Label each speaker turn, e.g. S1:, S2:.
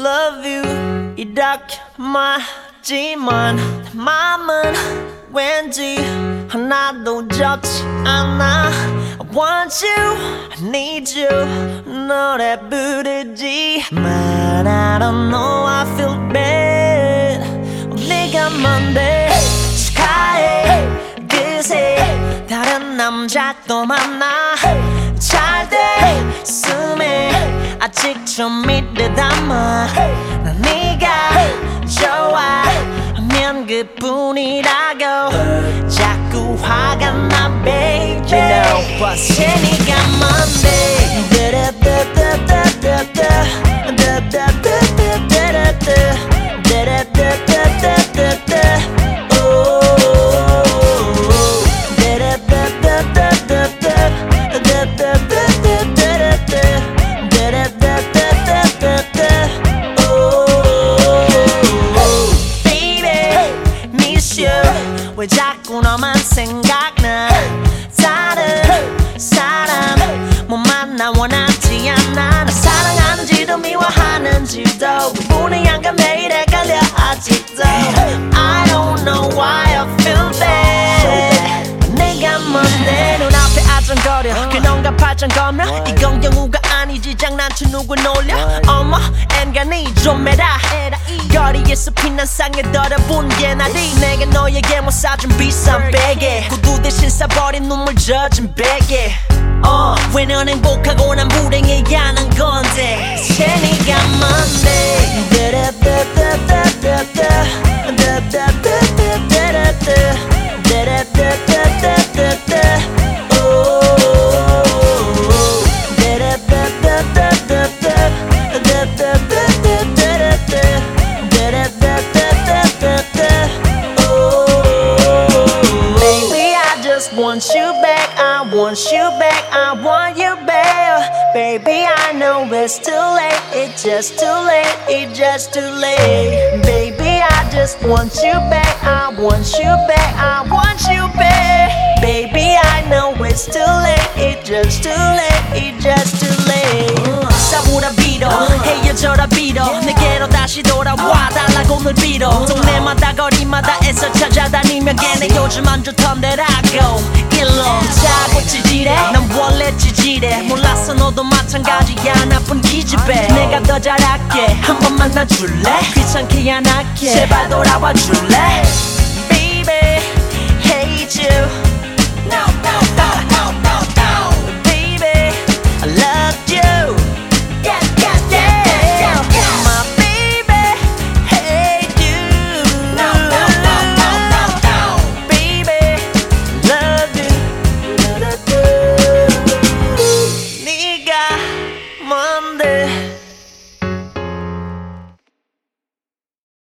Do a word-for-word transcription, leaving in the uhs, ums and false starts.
S1: love you 이렇게 말하지만 내 맘은 왠지 하나도 좋지 않아 I want you, I need you 노래 부르지만 I don't know I feel bad 네가 뭔데 축하해 그새 다른 남자 또 만나 잘 됐음에 아직 좀 믿듯 담아 난 네가 좋아하면 그뿐이라고 자꾸 화가 나 baby You know what's 네가 뭔데 왜 자꾸 너만 생각나 다른 사람 못 만나 원하지 않아 나 사랑하는지도 미워하는지도 그분이 안 가 매일 헷갈려 아직도 I don't know why I feel bad 내가 뭔데 눈앞에 아정거려 그놈과 팔짱 거며 이건 경우가 아니지 장난쳐 누구 놀려 어머 엔간히 좀 해라 거리에서 피난 상에 떨어본 게 나리 내가 너에게 못 사준 비싼 베개 구두 대신 싸버린 눈물 젖은 베개 어, 왜 넌 행복하고 난 불행해야 하는 건데 새 네가 뭔데 want you back, I want you back, I want you back Baby, I know it's too late, it's just too late, it's just too late Baby, I just want you back, I want you back, I want you back Baby, I know it's too late, it's just too late, it's just too late 싸우라 빌어, 헤어져라 빌어 내게로 다시 돌아와 달라고 늘 빌어 동네마다 거리마다 애써 찾아다니며 걔네 요즘 안 좋던 데라고 일로 자고 찌질해 난 원래 찌질해 몰랐어 너도 마찬가지야 나쁜 기집애 내가 더 잘할게 한번 만나줄래 귀찮게 안 할게 제발 돌아와 줄래 Baby hate you No no no no no no Baby I love you Yeah yeah yeah yeah My baby hate you No no no no no no Baby love you 네가 뭔데